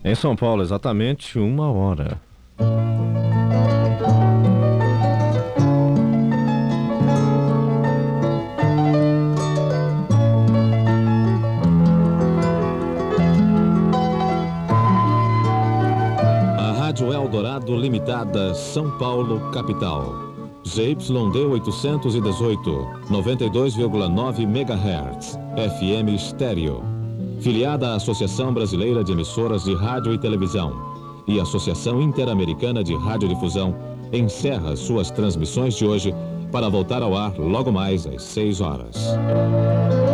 Em São Paulo, exatamente 1 hora. A Rádio Eldorado Limitada, São Paulo, capital. ZYD 818, 92,9 MHz, FM estéreo. Filiada à Associação Brasileira de Emissoras de Rádio e Televisão e Associação Interamericana de Radiodifusão, encerra suas transmissões de hoje para voltar ao ar logo mais às 6 horas.